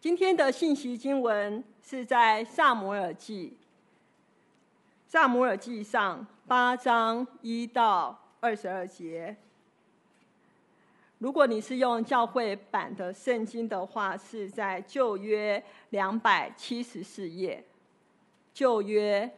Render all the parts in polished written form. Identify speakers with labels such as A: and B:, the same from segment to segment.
A: 今天的信息经文是在撒母耳记上8章1到22节。如果你是用教会版的圣经的话，是在旧约274页。旧约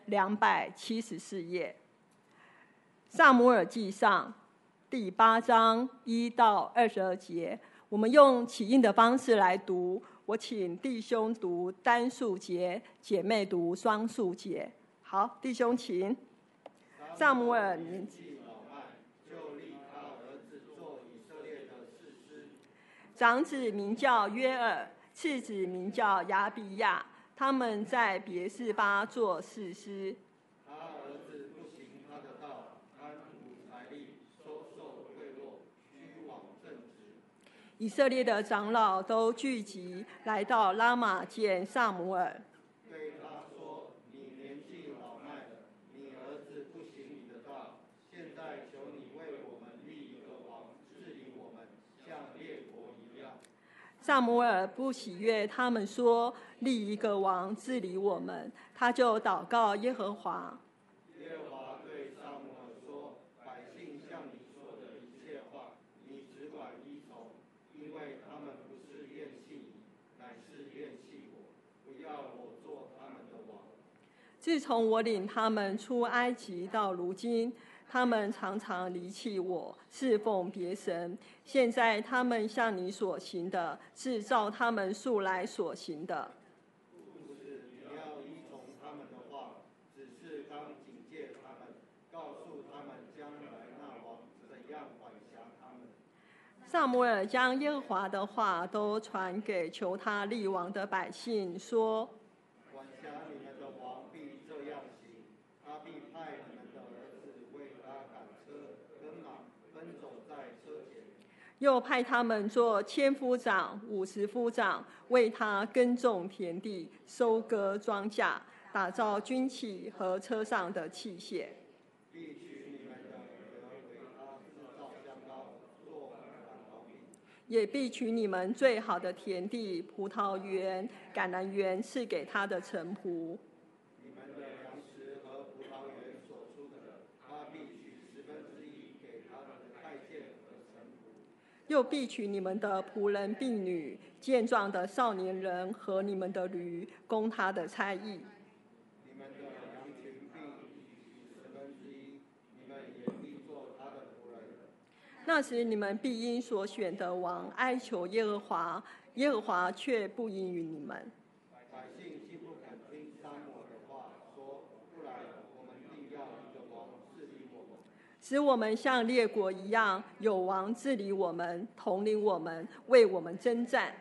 A: 274页，撒母耳记上第8章1到22节，我们用起印的方式来读。我请弟兄读单数节，姐妹读双数节。好，弟兄请。撒母耳年纪老迈，就立他儿子做以色列的士师。长子名叫约珥，次子名叫亚比亚，他们在别是巴做士师。他儿子不行他的道，贪图财力，收受贿赂，虚妄正直。以色列的长老都聚集，来到拉玛见撒母耳，对他说：“你年纪老迈了，你儿子不行你的道，现在求你为我们立一个王，治理我们，像列国一样。”撒母耳不喜悦他们说立一个王治理我们，他就祷告耶和华。耶和华对撒母耳说：“百姓向你说的一切话，你只管依从，因为他们不是厌弃你，乃是厌弃我，不要我做他们的王。”自从我领他们出埃及到如今，他们常常离弃我，侍奉别神。现在他们向你所行的，是照他们素来所行的。不是你要依从他们的话，只是当警戒他们，告诉他们将来那王怎样管辖他们。撒母耳将耶和华的话都传给求他立王的百姓，说：“管辖你们的王必这样行，他必派你们的儿子为他赶车跟马，奔走在车前。又派他们做千夫长、50夫长，为他耕种田地，收割庄稼，打造军器和车上的器械。必取你们的女儿为他制造香膏，做反桃饼。也必取你们最好的田地、葡萄园、橄榄园赐给他的臣仆。你们的粮食和葡萄园所出的，他必取1/10给他的太监和臣仆。又必取你们的仆人婢女、健壮的少年人和你们的驴，供他的差役。你们的羊群必取1/10，你们也必做他的仆人。那时你们必因所选的王哀求耶和华，耶和华却不应允你们。百姓既不肯听撒母耳的话，说：“不然，我们定要一个王治理我们，使我们像列国一样，有王治理我们，统领我们，为我们征战。”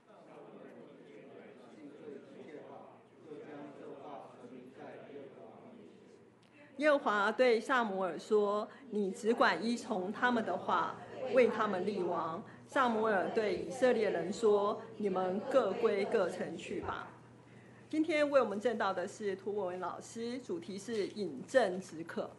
A: 耶和华对撒母耳说：“你只管依从他们的话，为他们立王。”撒母耳对以色列人说：“你们各归各城去吧。”今天为我们证道的是涂文文老师，主题是饮鸩止渴。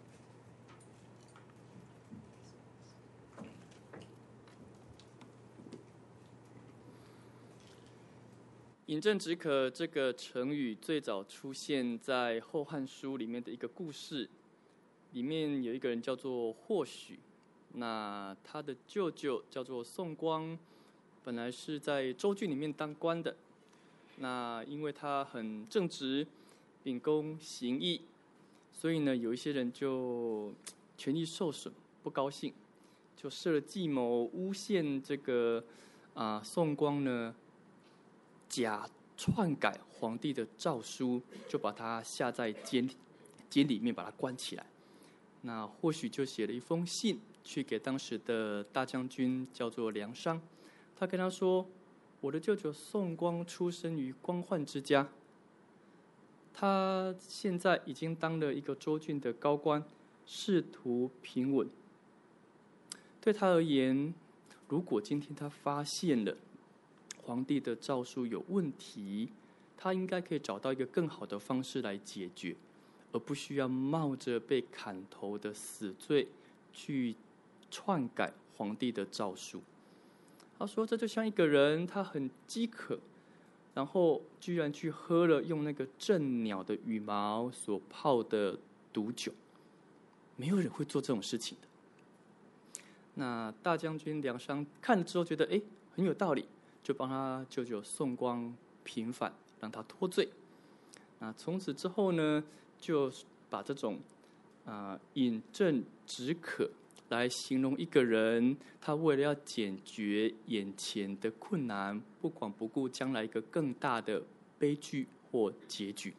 B: 饮鸩止渴这个成语最早出现在《后汉书》里面的一个故事，里面有一个人叫做霍许，那他的舅舅叫做宋光，本来是在州郡里面当官的，那因为他很正直，秉公行义，所以呢，有一些人就权益受损，不高兴，就设了计谋，诬陷这个宋光呢，假篡改皇帝的诏书，就把他下在监里面，把他关起来。那或许就写了一封信去给当时的大将军，叫做梁商。他跟他说：“我的舅舅宋光出生于官宦之家，他现在已经当了一个州郡的高官，仕途平稳。对他而言，如果今天他发现了皇帝的诏书有问题，他应该可以找到一个更好的方式来解决，而不需要冒着被砍头的死罪去篡改皇帝的诏书。”他说：“这就像一个人，他很饥渴， 然后居然去喝了用那个鸩鸟的羽毛所泡的毒酒，没有人会做这种事情的。那大将军梁商看了之后觉得很有道理，就帮他舅舅宋光平反，让他脱罪。那从此之后呢，就把这种饮鸩止渴来形容一个人，他为了要解决眼前的困难，不管不顾将来一个更大的悲剧或结局。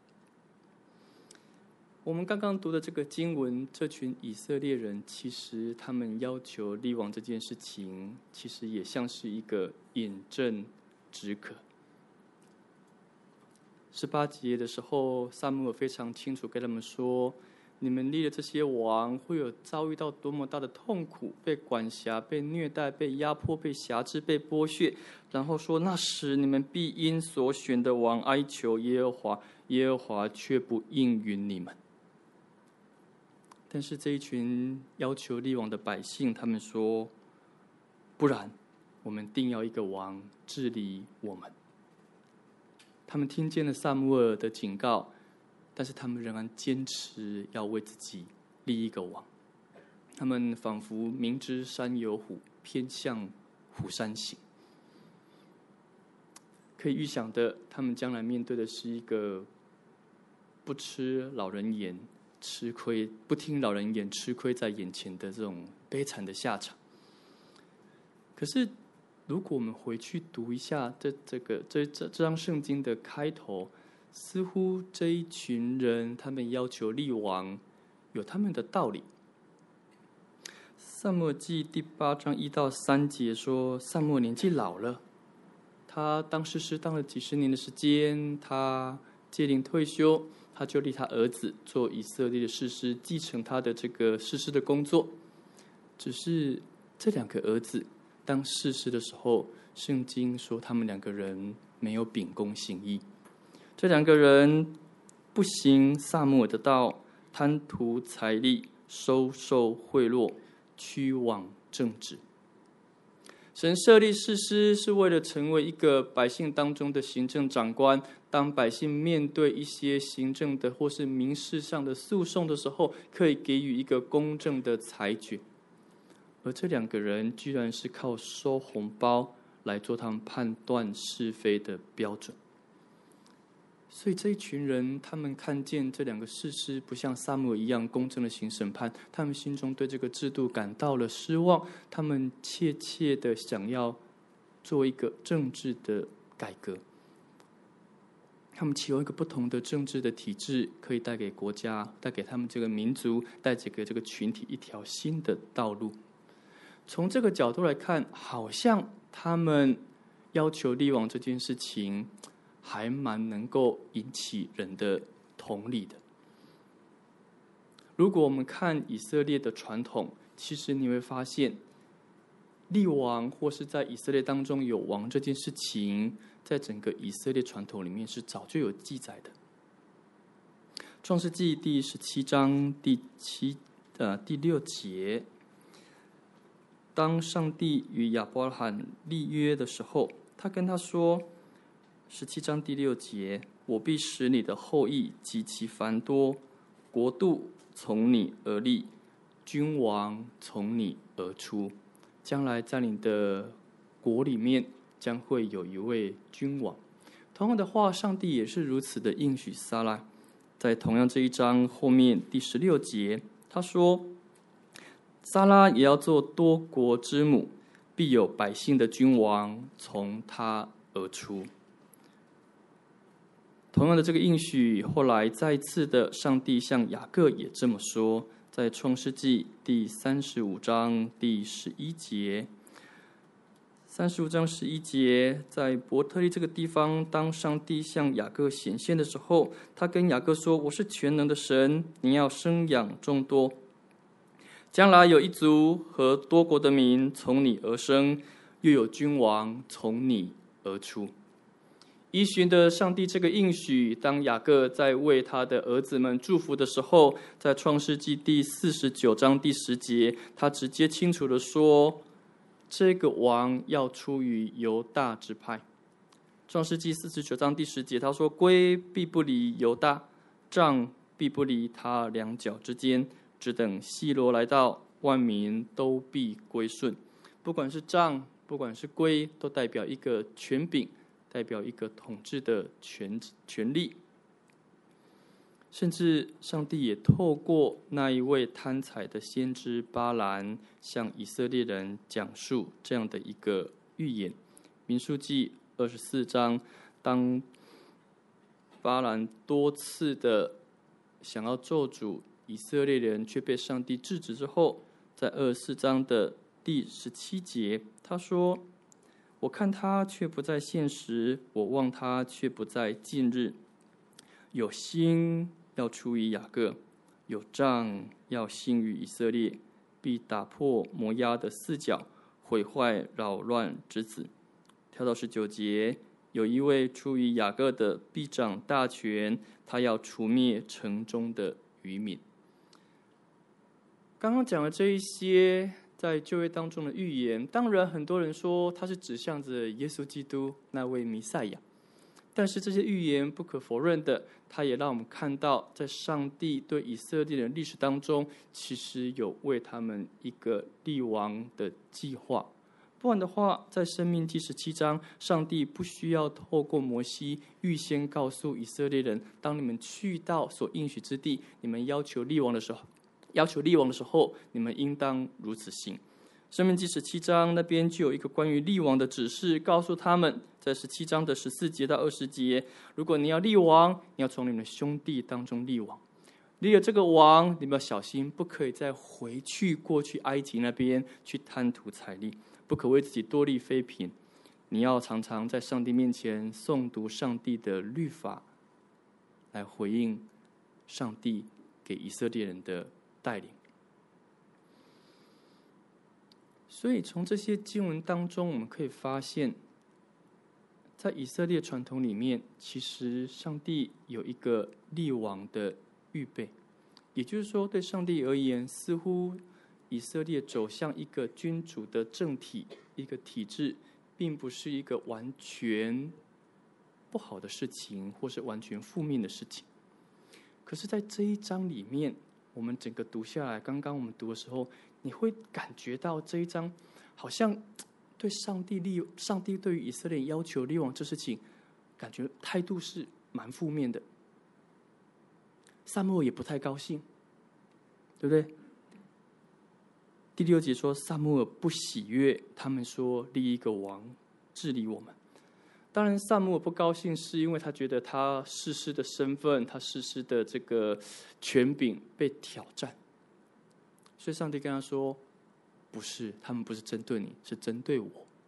B: 我们刚刚读的这个经文，这群以色列人其实他们要求立王这件事情，其实也像是一个饮鸩止渴。18节的时候，撒母耳非常清楚跟他们说，你们立的这些王会有遭遇到多么大的痛苦，被管辖、被虐待、被压迫、被辖制、被剥削，然后说那时你们必因所选的王哀求耶和华，耶和华却不应允你们。但是这一群要求立王的百姓，他们说，不然我们定要一个王治理我们。他们听见了撒母耳的警告，但是他们仍然坚持要为自己立一个王。他们仿佛明知山有虎，偏向虎山行。可以预想的，他们将来面对的是一个不吃老人言、吃亏，不听老人言，吃亏在眼前的这种悲惨的下场。可是，如果我们回去读一下这章圣经的开头，似乎这一群人他们要求立王，有他们的道理。撒母耳记第8章1到3节说，撒母耳年纪老了，他当士师当了几十年的时间，他届龄退休，他就立他儿子做以色列的士师，继承他的这个士师的工作。只是这2个儿子当士师的时候，圣经说他们2个人没有秉公行义。这2个人不行撒母耳的道，贪图财力，收受贿赂，屈枉正直。神设立士师是为了成为一个百姓当中的行政长官，当百姓面对一些行政的或是民事上的诉讼的时候，可以给予一个公正的裁决。而这2个人居然是靠收红包来做他们判断是非的标准。所以这一群人，他们看见这2个士师不像撒母耳一样公正的行审判，他们心中对这个制度感到了失望，他们切切的想要做一个政治的改革。他们期望一个不同的政治的体制，可以带给国家、带给他们这个民族、带给这个群体一条新的道路。从这个角度来看，好像他们要求立王这件事情还蛮能够引起人的同理的。如果我们看以色列的传统，其实你会发现，立王或是在以色列当中有王这件事情，在整个以色列传统里面是早就有记载的。创世纪第17章第6节，当上帝与亚伯拉罕立约的时候，他跟他说，17章第6节，我必使你的后裔极其繁多，国度从你而立，君王从你而出。将来在你的国里面将会有一位君王。同样的话，上帝也是如此的应许撒拉。在同样这一章后面第16节，他说，撒拉也要做多国之母，必有百姓的君王从他而出。同样的这个应许，后来再次的上帝向雅各也这么说，在创世纪第35章第11节。35章11节，在伯特利这个地方，当上帝向雅各显现的时候，他跟雅各说，我是全能的神，你要生养众多，将来有一族和多国的民从你而生，又有君王从你而出。依循的上帝这个应许，当雅各在为他的儿子们祝福的时候，在创世纪第49章第10节，他直接清楚的说，这个王要出于犹大支派。 创世纪49章第10节，他说：“龟必不离犹大，杖必不离他两脚之间，只等希罗来到，万民都必归顺。”不管是杖，不管是龟，都代表一个权柄，代表一个统治的权力。甚至上帝也透过那一位贪财的先知巴兰，向以色列人讲述这样的一个预言。民数记24章，当巴兰多次的想要咒诅以色列人，却被上帝制止之后，在24章的第17节，他说：“我看他却不在现实，我望他却不在近日。有心要出于雅各，有杖要兴于以色列，必打破摩押的四角，毁坏扰乱之子。”跳到19节，有一位出于雅各的，必掌大权，他要除灭城中的渔民。刚刚讲的这一些在旧约当中的预言，当然很多人说它是指向着耶稣基督那位弥赛亚，但是这些预言不可否认的，它也让我们看到，在上帝对以色列人历史当中，其实有为他们一个立王的计划。不然的话，在申命记17章，上帝不需要透过摩西预先告诉以色列人，当你们去到所应许之地，你们要求立王的时候，你们应当如此行。申命记17章那边就有一个关于立王的指示，告诉他们，在17章的14节到20节，如果你要立王，你要从你们的兄弟当中立王。立了这个王，你们要小心，不可以再回去过去埃及那边去贪图财力，不可为自己多立妃嫔。你要常常在上帝面前诵读上帝的律法，来回应上帝给以色列人的带领。所以从这些经文当中，我们可以发现，在以色列传统里面，其实上帝有一个立王的预备。也就是说，对上帝而言，似乎以色列走向一个君主的政体，一个体制，并不是一个完全不好的事情，或是完全负面的事情。可是在这一章里面，我们整个读下来，刚刚我们读的时候，你会感觉到这一章好像对上帝对于以色列要求立王这事情，感觉态度是蛮负面的。撒母耳也不太高兴，对不对？第6节说，撒母耳不喜悦他们说立一个王治理我们。当然，撒母耳不高兴，是因为他觉得他士师的身份，他士师的这个权柄被挑战。所以上帝跟他说，不是，他们不是针对你，是针对我。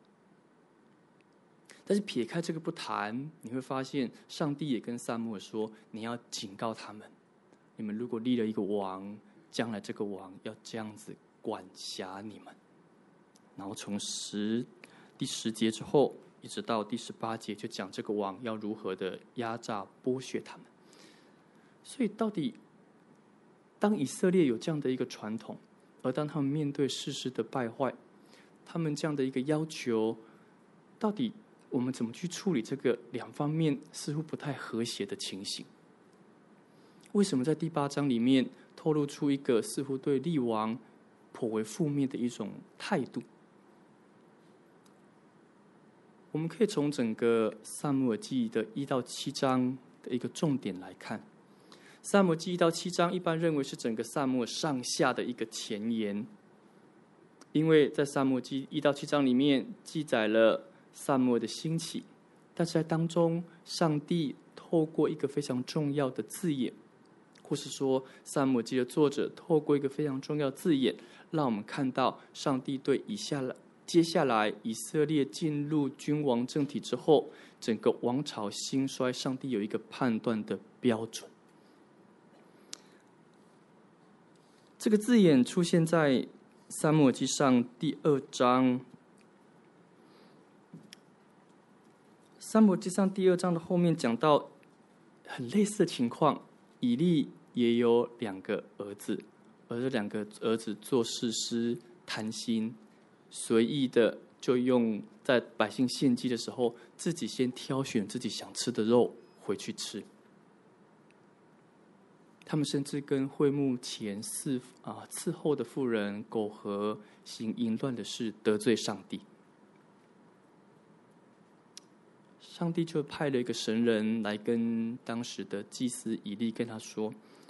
B: 但是撇开这个不谈，你会发现上帝也跟撒母耳说，你要警告他们，你们如果立了一个王，将来这个王要这样子管辖你们。然后从第10节之后，一直到第18节，就讲这个王要如何的压榨剥削他们。所以到底当以色列有这样的一个传统，而当他们面对士师的败坏，他们这样的一个要求，到底我们怎么去处理这个两方面似乎不太和谐的情形？为什么在第8章里面透露出一个似乎对立王颇为负面的一种态度？我们可以从整个撒母耳记的1到7章的一个重点来看。撒母耳记1到7章一般认为是整个撒母耳上下的一个前言，因为在撒母耳记1到7章里面记载了撒母耳的兴起，但是在当中上帝透过一个非常重要的字眼，或是说撒母耳记的作者透过一个非常重要的字眼，让我们看到上帝对接下来以色列进入君王政体之后，整个王朝兴衰，上帝有一个判断的标准。这个字眼出现在撒母耳记上第2章。撒母耳记上第2章的后面讲到很类似的情况，以利也有2个儿子，而这2个儿子做士师，贪心随意的就用在百姓献祭的时候，自己先挑选自己想吃的肉回去吃。他们甚至跟会幕前伺候的妇人苟合，行淫乱的事，得罪上帝。上帝就派了一个神人来跟当时的祭司以利跟他说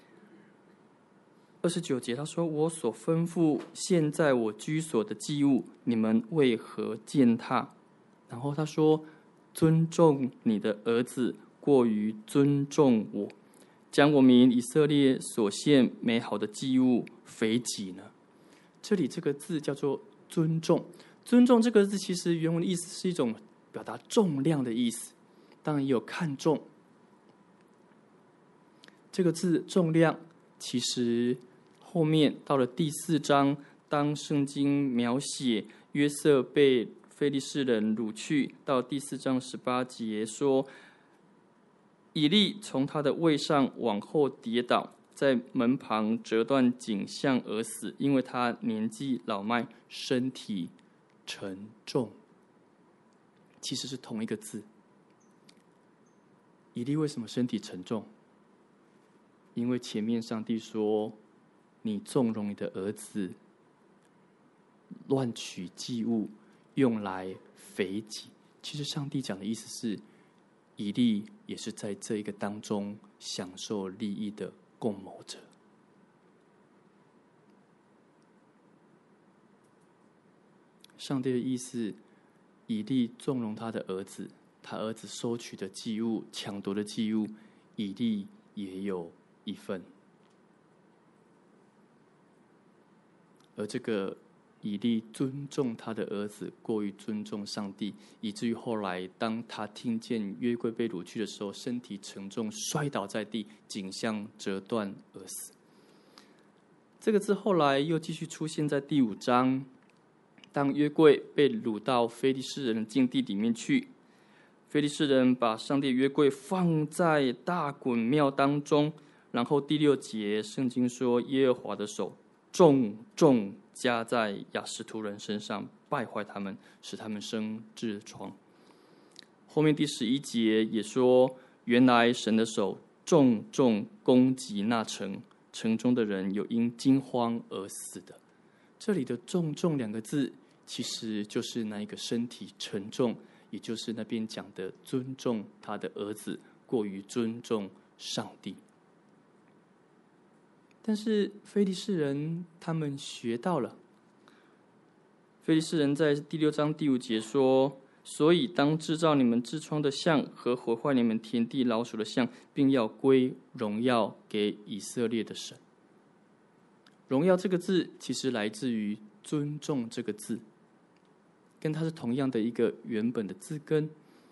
B: ，29节他说：“我所吩咐现在我居所的祭物，你们为何践踏？”然后他说：“尊重你的儿子，过于尊重我，将我民以色列所献美好的祭物肥己呢？”这里这个字叫做尊重。尊重这个字其实原文的意思是一种表达重量的意思，当然也有看重。这个字重量，其实后面到了第4章，当圣经描写约瑟被非利士人掳去，到第4章18节说，以利从他的位上往后跌倒，在门旁折断颈项而死，因为他年纪老迈，身体沉重。其实是同一个字。以利为什么身体沉重？因为前面上帝说，你纵容你的儿子乱取祭物，用来肥己。其实上帝讲的意思是，以利也是在这一个当中享受利益的共谋者。上帝的意思，以利纵容他的儿子，他儿子收取的祭物、抢夺的祭物，以利也有一份。而这个以利尊重他的儿子，过于尊重上帝，以至于后来当他听见约柜被掳去的时候，身体沉重，摔倒在地，颈项折断而死。这个字后来又继续出现在第5章，当约柜被掳到非利士人的境地里面去，非利士人把上帝约柜放在大衮庙当中，然后第6节圣经说，耶和华的手重重加在亚实突人身上，败坏他们，使他们生痔疮。后面第11节也说，原来神的手重重攻击那城，城中的人有因惊慌而死的。这里的重重2个字，其实就是那一个身体沉重，也就是那边讲的尊重他的儿子，过于尊重上帝。但是非利士人他们学到了，非利士人在第6章第5节说，所以当制造你们痔疮的像和毁坏你们田地老鼠的像，并要归荣耀给以色列的神。荣耀这个字其实来自于尊重这个字，跟它是同样的一个原本的字根。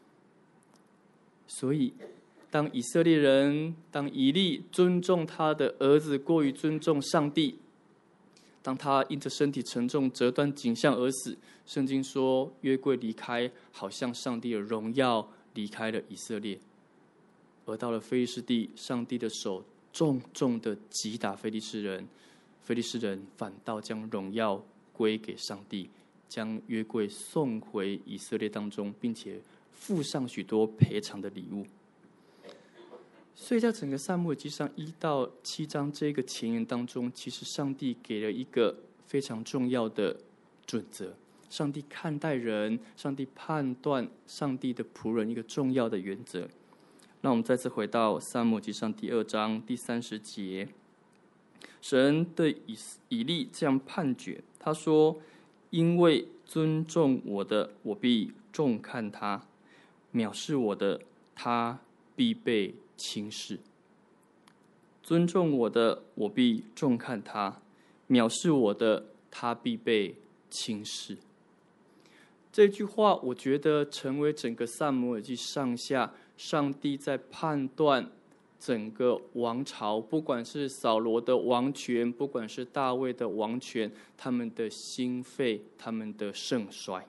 B: 所以当以色列人，当以利尊重他的儿子，过于尊重上帝，当他因着身体沉重折断颈项而死，圣经说约柜离开，好像上帝的荣耀离开了以色列。而到了非利士地，上帝的手重重的击打非利士人，非利士人反倒将荣耀归给上帝，将约柜送回以色列当中，并且附上许多赔偿的礼物。所以在整个撒母耳记上1到7章这个前言当中，其实上帝给了一个非常重要的准则，上帝看待人，上帝判断上帝的仆人一个重要的原则。那我们再次回到撒母耳记上第2章第30节，神对以利这样判决，他说，因为尊重我的，我必重看他；藐视我的，他必被轻视。尊重我的，我必重看他；藐视我的，他必被轻视。这句话我觉得成为整个撒母耳记上下上帝在判断整个王朝，不管是扫罗的王权，不管是大卫的王权，他们的兴废，他们的盛衰。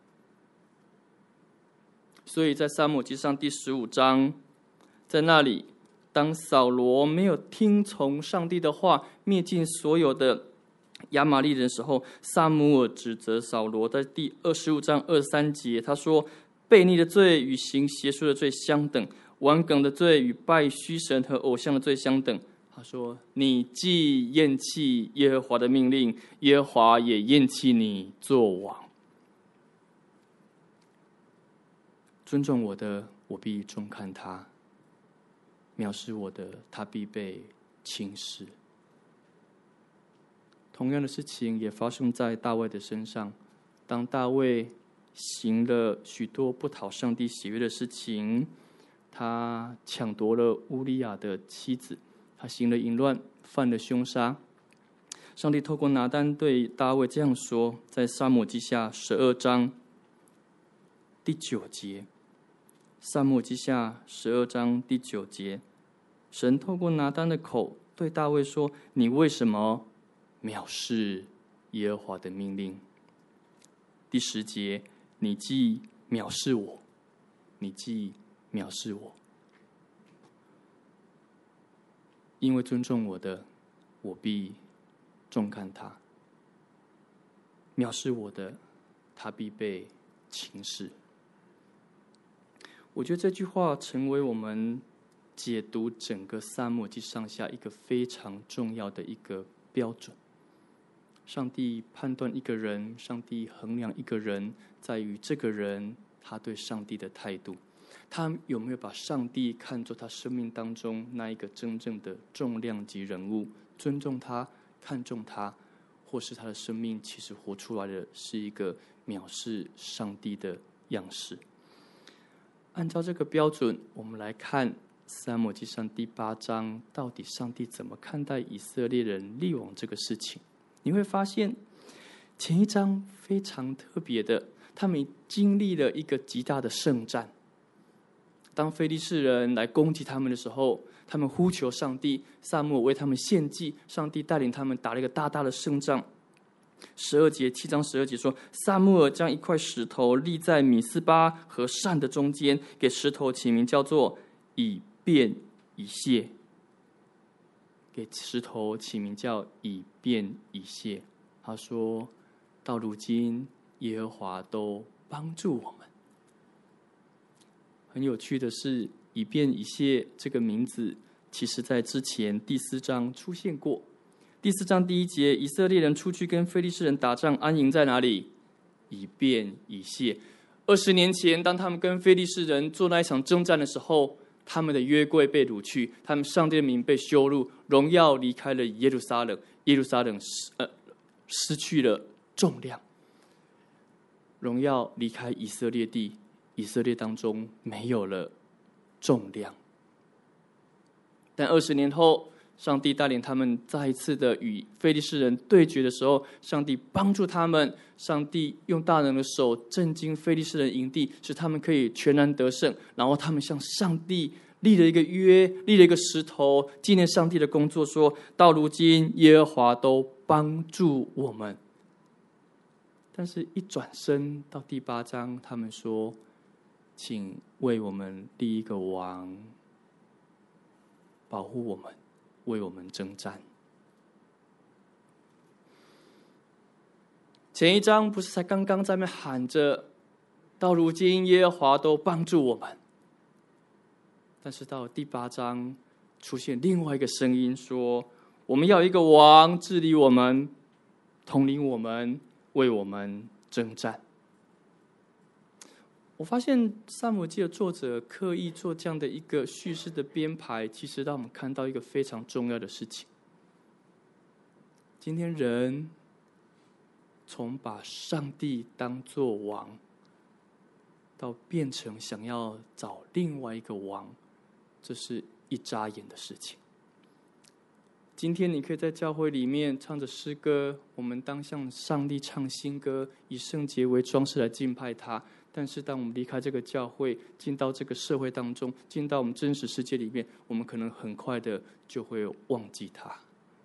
B: 所以在撒母耳记上第15章，在那里，当扫罗没有听从上帝的话，灭尽所有的亚玛力人的时候，撒母耳指责扫罗，在第25章23节，他说：“悖逆的罪与行邪术的罪相等，顽梗的罪与拜虚神和偶像的罪相等。”他说：“你既厌弃耶和华的命令，耶和华也厌弃你做王。尊重我的，我必重看他；藐视我的，他必被轻视。”同样的事情也发生在大卫的身上。当大卫行了许多不讨上帝喜悦的事情，他抢夺了乌利亚的妻子，他行了淫乱，犯了凶杀。上帝透过拿单对大卫这样说，在撒母耳记下12章第9节。撒母耳记下12章第9节，神透过拿单的口对大卫说：“你为什么藐视耶和华的命令？”第10节，你既藐视我，你既藐视我，因为尊重我的，我必重看他；藐视我的，他必被轻视。我觉得这句话成为我们解读整个撒母耳记上下一个非常重要的一个标准。上帝判断一个人，上帝衡量一个人，在于这个人他对上帝的态度，他有没有把上帝看作他生命当中那一个真正的重量级人物，尊重他，看重他，或是他的生命其实活出来的是一个藐视上帝的样式。按照这个标准，我们来看撒母耳记上第8章，到底上帝怎么看待以色列人立王这个事情。你会发现前一章非常特别的，他们经历了一个极大的圣战。当非利士人来攻击他们的时候，他们呼求上帝，撒母耳为他们献祭，上帝带领他们打了一个大大的胜仗。7章12节说，撒母耳将一块石头立在米斯巴和善的中间，给石头起名叫做以便以谢。给石头起名叫以便以谢。他说，到如今耶和华都帮助我们。很有趣的是，以便以谢这个名字其实在之前第4章出现过。第4章第1节，以色列人出去跟非利士人打仗，安营在哪里？以便以谢。20年前，当他们跟非利士人做那一场征战的时候，他们的约柜被掳去，他们上帝的名被羞辱，荣耀离开了耶路撒冷，耶路撒冷失去了重量，荣耀离开以色列地，以色列当中没有了重量。但20年后，上帝带领他们再一次的与非利士人对决的时候，上帝帮助他们，上帝用大能的手震惊非利士人营地，使他们可以全然得胜。然后他们向上帝立了一个约，立了一个石头，纪念上帝的工作，说到如今耶和华都帮助我们。但是一转身到第8章，他们说，请为我们立一个王，保护我们，为我们征战。前一章不是才刚刚在那边喊着，到如今耶和华都帮助我们。但是到第8章，出现另外一个声音说，我们要一个王治理我们，统领我们，为我们征战。我发现撒母耳记的作者刻意做这样的一个叙事的编排，其实让我们看到一个非常重要的事情。今天人从把上帝当作王，到变成想要找另外一个王，这是一眨眼的事情。今天你可以在教会里面唱着诗歌，我们当向上帝唱新歌，以圣洁为装饰来敬拜他。但是当我们离开这个教会，进到这个社会当中，进到我们真实世界里面，我们可能很快的就会忘记他。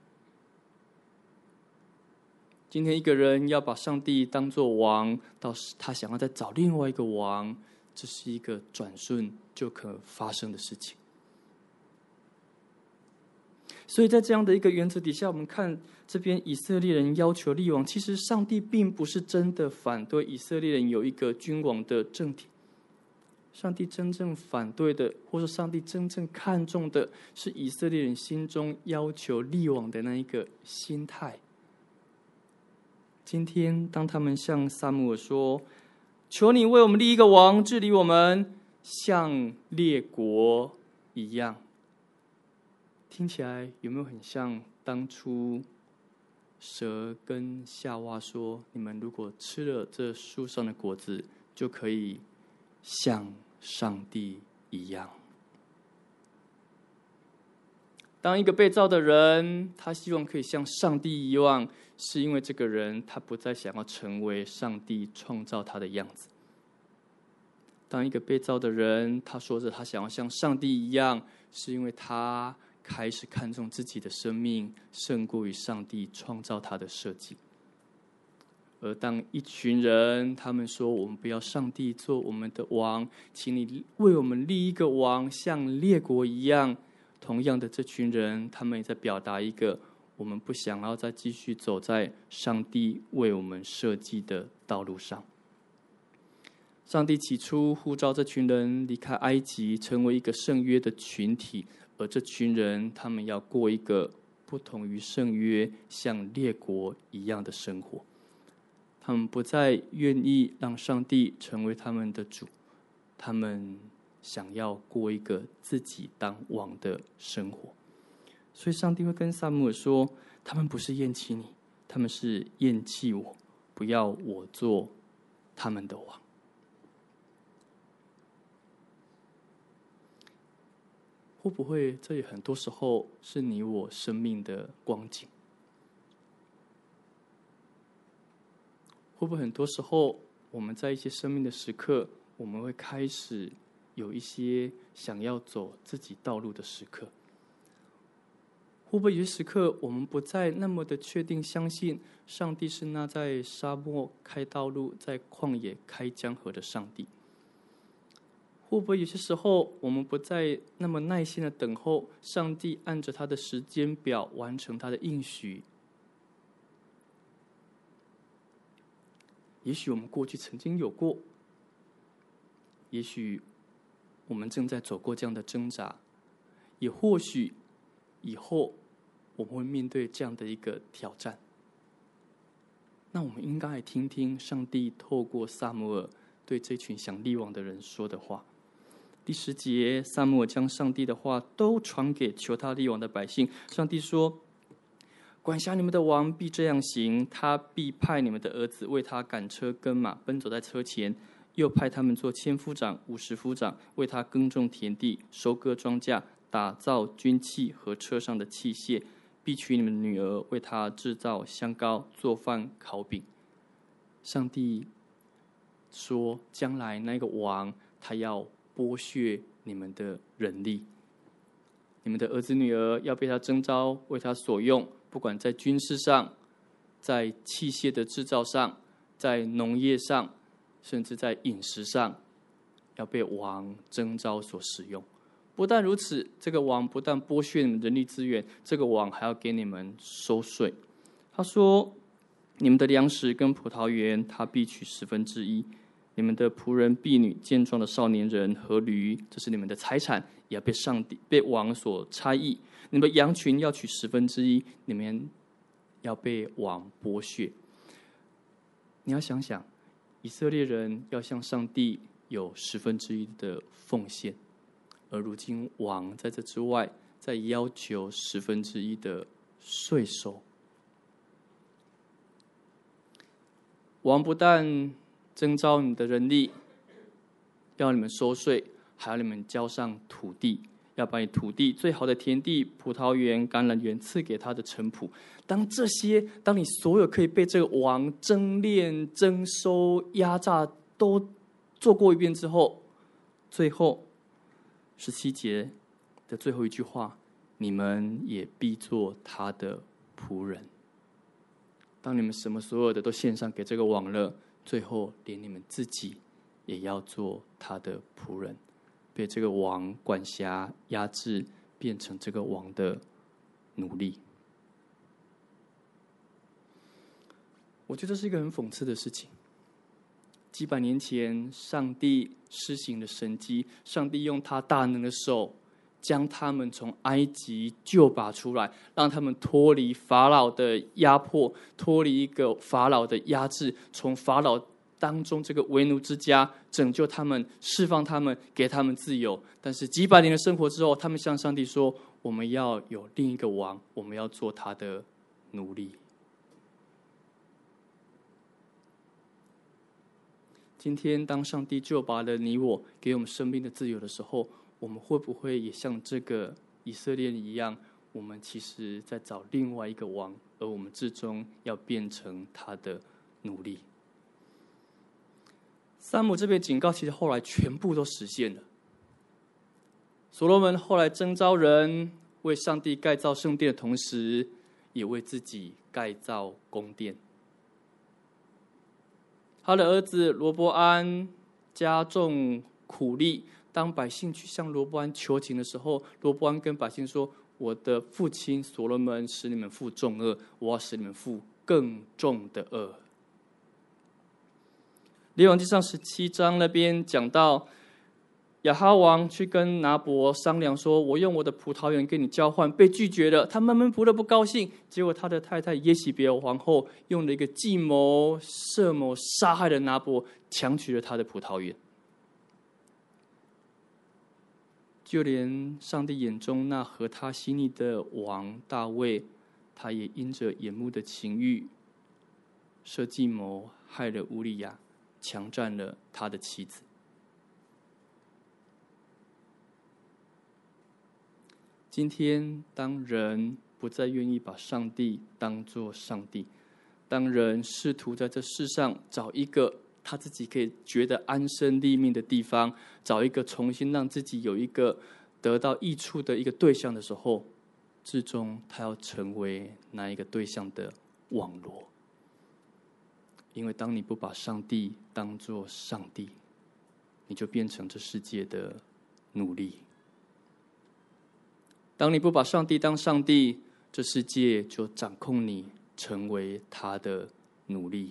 B: 今天一个人要把上帝当作王，到他想要再找另外一个王，这是一个转瞬就可发生的事情。 所以在这样的一个原则底下，我们看这边以色列人要求立王，其实上帝并不是真的反对以色列人有一个君王的政体。上帝真正反对的，或者上帝真正看重的，是以色列人心中要求立王的那一个心态。今天，当他们向撒母耳说：“求你为我们立一个王，治理我们，像列国一样。”听起来有没有很像当初蛇跟夏娃说：“你们如果吃了这树上的果子，就可以像上帝一样。”当一个被造的人，他希望可以像上帝一样，是因为这个人他不再想要成为上帝创造他的样子。当一个被造的人，他说着他想要像上帝一样，是因为他开始看重自己的生命胜过于上帝创造他的设计。而当一群人他们说：“我们不要上帝做我们的王，请你为我们立一个王，像列国一样。”同样的，这群人他们也在表达一个：我们不想要再继续走在上帝为我们设计的道路上。上帝起初呼召这群人离开埃及，成为一个圣约的群体，而这群人他们要过一个不同于圣约、像列国一样的生活。他们不再愿意让上帝成为他们的主，他们想要过一个自己当王的生活。所以上帝会跟撒母耳说：“他们不是厌弃你，他们是厌弃我，不要我做他们的王。”会不会这也很多时候是你我生命的光景？会不会很多时候我们在一些生命的时刻，我们会开始有一些想要走自己道路的时刻？会不会有些时刻我们不再那么的确定相信上帝是那在沙漠开道路，在旷野开江河的上帝？会不会有些时候我们不再那么耐心的等候上帝按着他的时间表完成他的应许？也许我们过去曾经有过，也许我们正在走过这样的挣扎，也或许以后我们会面对这样的一个挑战。那我们应该来听听上帝透过撒母耳对这群想立王的人说的话。第10节，撒母耳将上帝的话都传给求他立王的百姓。上帝说：“管辖你们的王必这样行，他必派你们的儿子为他赶车跟马，奔走在车前，又派他们做千夫长、50夫长，为他耕种田地、收割庄稼、打造军器和车上的器械，必娶你们的女儿，为他制造香膏、做饭、烤饼。”上帝说，将来那个王他要剥削你们的人力，你们的儿子女儿要被他征召，为他所用，不管在军事上，在器械的制造上，在农业上，甚至在饮食上，要被王征召所使用。不但如此，这个王不但剥削你们人力资源，这个王还要给你们收税。他说：“你们的粮食跟葡萄园，他必取1/10；你们的仆人、婢女、健壮的少年人和驴，这是你们的财产，也要被王所差役。你们的羊群要取1/10，你们要被王剥削。”你要想想，以色列人要向上帝有1/10的奉献，而如今王在这之外，在要求1/10的税收。王不但征召你的人力，要你们收税，还要你们交上土地，要把你土地最好的田地、葡萄园、橄榄园赐给他的臣仆。当你所有可以被这个王征敛、征收、压榨都做过一遍之后，最后17节的最后一句话：你们也必做他的仆人。当你们什么所有的都献上给这个王了，最后连你们自己也要做他的仆人，被这个王管辖、压制，变成这个王的奴隶。我觉得这是一个很讽刺的事情。几百年前，上帝施行了神迹，上帝用他大能的手将他们从埃及救拔出来，让他们脱离法老的压迫，脱离一个法老的压制，从法老当中这个为奴之家拯救他们，释放他们，给他们自由。但是几百年的生活之后，他们向上帝说，我们要有另一个王，我们要做他的奴隶。今天当上帝救拔了你我，给我们生命的自由的时候，我们会不会也像这个以色列一样，我们其实在找另外一个王，而我们最终要变成他的奴隶？撒母这边警告其实后来全部都实现了。所罗门后来征召人为上帝盖造圣殿的同时，也为自己盖造宫殿。他的儿子罗波安加重苦力，当百姓去向罗波安求情的时候，罗波安跟百姓说，我的父亲所罗门使你们负重恶，我要使你们负更重的恶。列王纪上17章那边讲到，亚哈王去跟拿伯商量说，我用我的葡萄园跟你交换，被拒绝了，他闷闷不乐不高兴。结果他的太太耶洗别尔皇后用了一个计谋设谋，杀害了拿伯，强取了他的葡萄园。就连上帝眼中那合他心意的王大卫，他也因着眼目的情欲设计谋，害了乌利亚，强占了他的妻子。今天，当人不再愿意把上帝当作上帝，当人试图在这世上找一个他自己可以觉得安身立命的地方，找一个重新让自己有一个得到益处的一个对象的时候，最终他要成为那一个对象的网罗。因为当你不把上帝当作上帝，你就变成这世界的奴隶。当你不把上帝当上帝，这世界就掌控你，成为他的奴隶。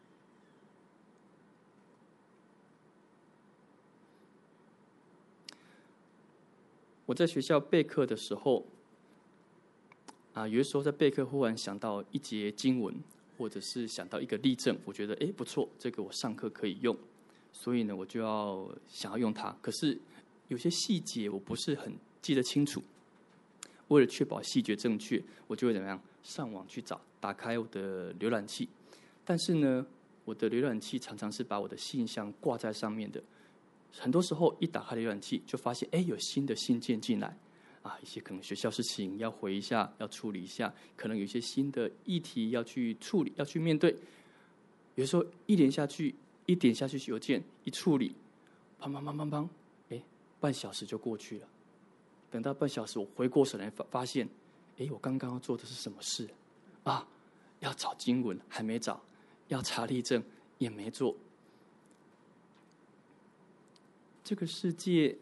B: 我在学校备课的时候，有的时候在备课忽然想到一节经文，或者是想到一个例证，我觉得不错，这个我上课可以用，所以呢，我就想要用它。可是有些细节我不是很记得清楚，为了确保细节正确，我就会怎么样上网去找，打开我的浏览器。但是呢，我的浏览器常常是把我的信箱挂在上面的。很多时候一打开浏览器，就发现有新的信件进来，一些可能学校事情要回一下，要处理一下，可能有一些新的议题要去处理，要去面对。有时候一点下去邮件一处理，砰砰砰砰砰，半小时就过去了。等到半小时，我回过神来发现，我刚刚要做的是什么事啊？要找经文还没找，要查例证也没做。这个世界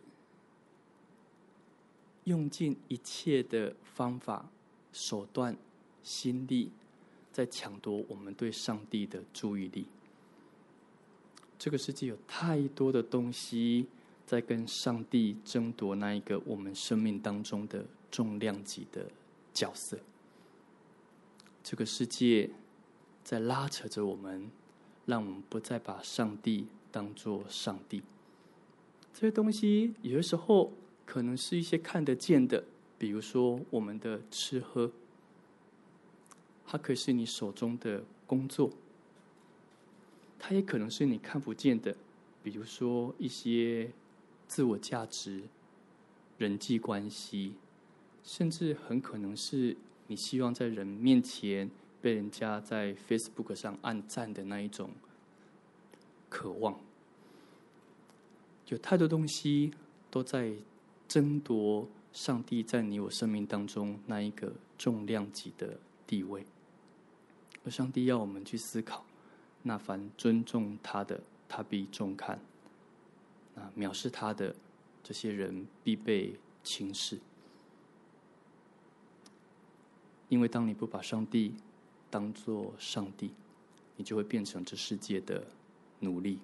B: 用尽一切的方法、手段、心力，在抢夺我们对上帝的注意力。这个世界有太多的东西在跟上帝争夺那一个我们生命当中的重量级的角色。这个世界在拉扯着我们，让我们不再把上帝当作上帝。这些东西有的时候可能是一些看得见的，比如说我们的吃喝，它可以是你手中的工作，它也可能是你看不见的，比如说一些自我价值、人际关系，甚至很可能是你希望在人面前被人家在 Facebook 上按赞的那一种渴望。有太多东西都在争夺上帝在你我生命当中那一个重量级的地位，而上帝要我们去思考，那凡尊重他的，他必重看；那藐视他的，这些人必被轻视。 因为当你不把上帝当作上帝，你就会变成这世界的奴隶。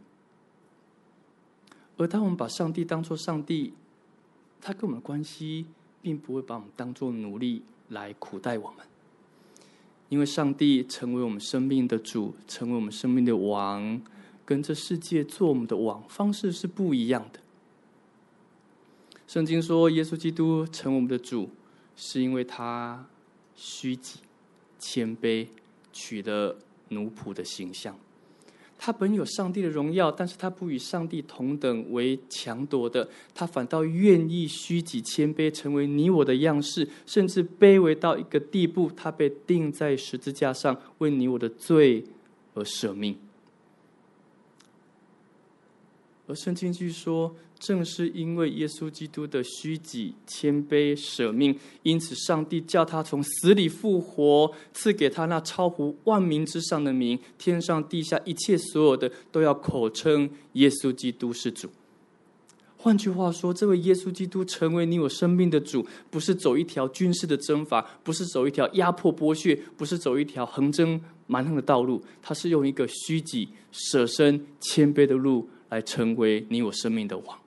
B: 而当我们把上帝当作上帝，他跟我们的关系并不会把我们当作奴隶来苦待我们，因为上帝成为我们生命的主，成为我们生命的王，跟这世界做我们的王方式是不一样的。圣经说耶稣基督成为我们的主，是因为他虚己谦卑，取了奴仆的形象。他本有上帝的荣耀，但是他不与上帝同等为强夺的，他反倒愿意虚己谦卑，成为你我的样式，甚至卑微到一个地步，他被钉在十字架上，为你我的罪而舍命。而圣经据说，正是因为耶稣基督的虚己谦卑舍命，因此上帝叫他从死里复活，赐给他那超乎万民之上的名，天上地下一切所有的都要口称耶稣基督是主。换句话说，这位耶稣基督成为你我生命的主，不是走一条军事的征伐，不是走一条压迫剥削，不是走一条横征蛮横的道路，他是用一个虚己舍身谦卑的路来成为你我生命的王。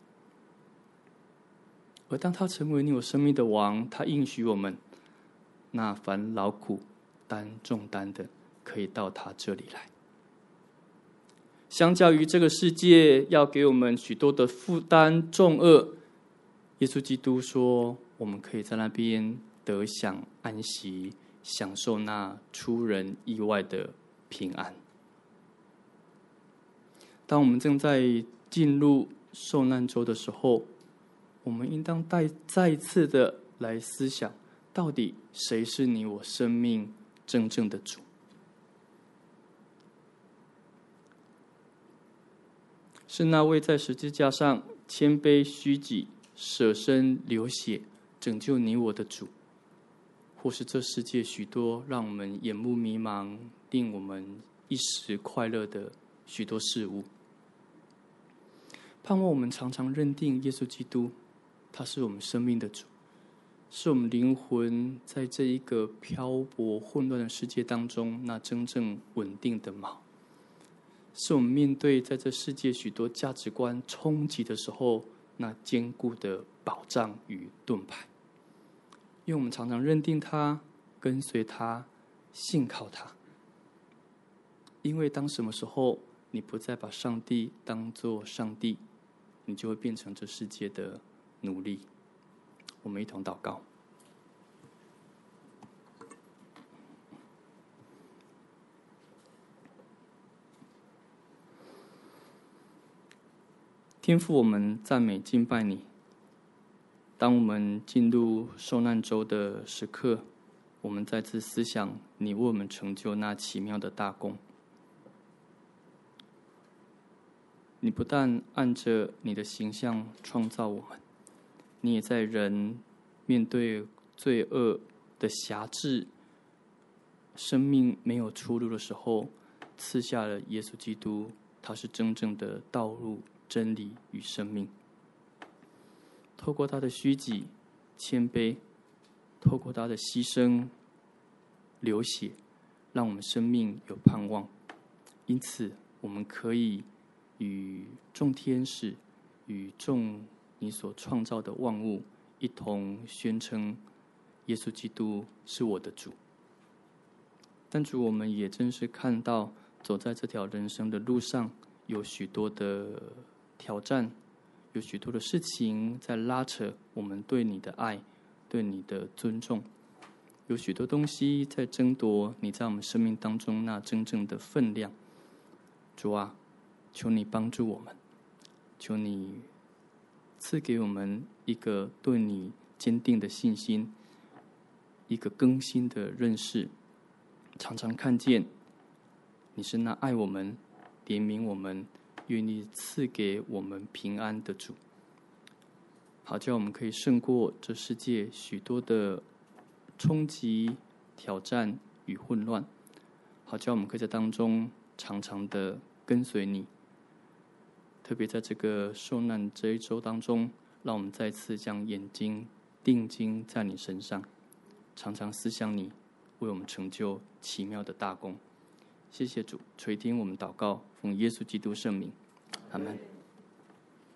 B: 而当他成为你我生命的王，他应许我们，那凡劳苦担重担的，可以到他这里来。相较于这个世界要给我们许多的负担重厄，耶稣基督说，我们可以在那边得享安息，享受那出人意外的平安。当我们正在进入受难周的时候，我们应当再一次的来思想，到底谁是你我生命真正的主？是那位在十字架上谦卑虚己、舍身流血拯救你我的主，或是这世界许多让我们眼目迷茫、令我们一时快乐的许多事物？盼望我们常常认定耶稣基督，他是我们生命的主，是我们灵魂在这一个漂泊混乱的世界当中那真正稳定的锚，是我们面对在这世界许多价值观冲击的时候那坚固的保障与盾牌。因为我们常常认定他，跟随他，信靠他。因为当什么时候你不再把上帝当作上帝，你就会变成这世界的奴隶。我们一同祷告。天父，我们赞美敬拜你。当我们进入受难周的时刻，我们再次思想你为我们成就那奇妙的大功。你不但按着你的形象创造我们，你也在人面对罪恶的辖制、生命没有出路的时候，赐下了耶稣基督，他是真正的道路、真理与生命。透过他的虚己、谦卑，透过他的牺牲、流血，让我们生命有盼望。因此，我们可以与众天使、与众你所创造的万物一同宣称，耶稣基督是我的主。但主，我们也真是看到，走在这条人生的路上，有许多的挑战，有许多的事情在拉扯我们对你的爱，对你的尊重，有许多东西在争夺你在我们生命当中那真正的分量。主啊，求你帮助我们，求你赐给我们一个对你坚定的信心，一个更新的认识，常常看见你是那爱我们、怜悯我们、愿意赐给我们平安的主，好叫我们可以胜过这世界许多的冲击、挑战与混乱，好叫我们可以在当中常常的跟随你。特别在这个受难这一周当中，让我们再次将眼睛定睛在你身上，常常思想你， 为我们成就奇妙的大功。谢谢主垂听我们祷告，奉耶稣基督圣名，阿们。